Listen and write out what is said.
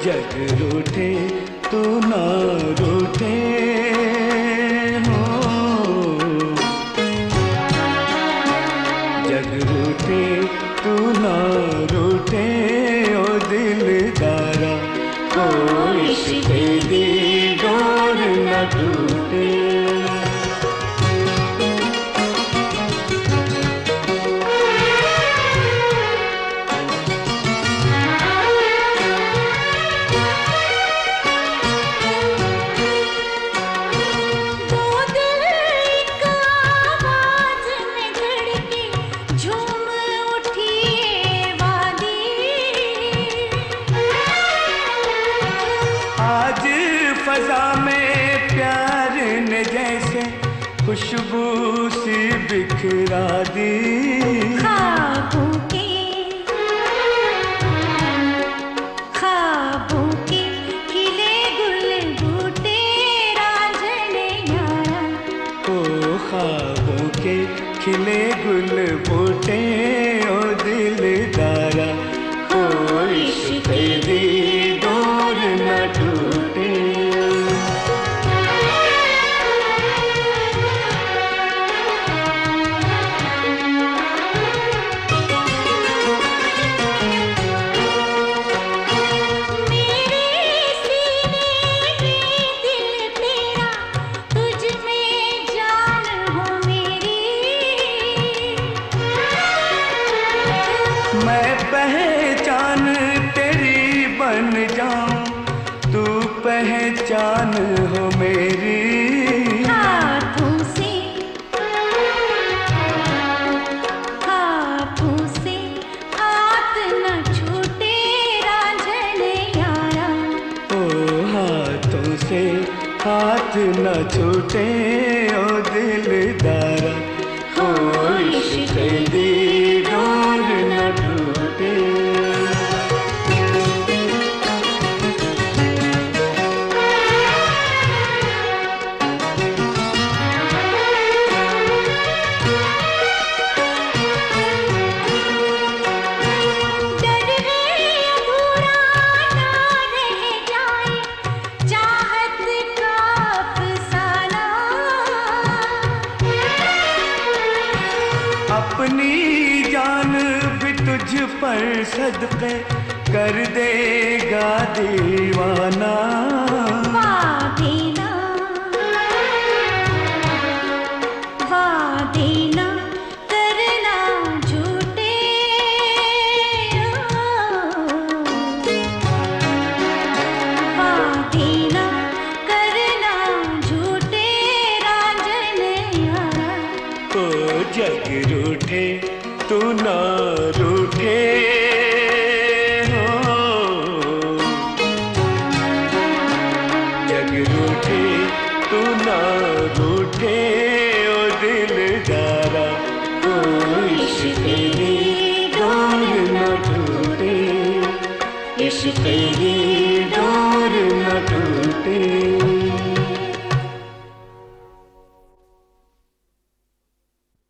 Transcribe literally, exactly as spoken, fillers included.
जग रूठे तू ना रूठे हो, जग रूठे तू ना रूठे ओ दिलदारा, ओ इश्क दी डोर न टूटे। फजा में प्यार ने जैसे खुशबू सी बिखरा दी, ख्वाबों के ख्वाबों के खिले गुल बूटे रांझने यारा, ओ ख्वाबों के खिले गुल बूटे ओ दिलदारा, ओ इश्क दी डोर न टूटे। मैं पहचान तेरी बन जाऊं, तू पहचान हो मेरी। हाथों से हाथों से हाथ न छूटे रांझने यारा, ओ हाथों से हाथ न छूटे ओ दिलदारा, ओ इश्क दी डोर न टूटे। अपनी जान भी तुझ पर सदक़े कर देगा दीवाना, वादे ना वादे ना करना झूठे, वादे ना करना झूठे रांझने यारा, ओ जग रूठे तू ना रूठे हो, जग रूठे तू ना रूठे ओ दिलदारा, ओ इश्क दी डोर न टूटे, इश्क दी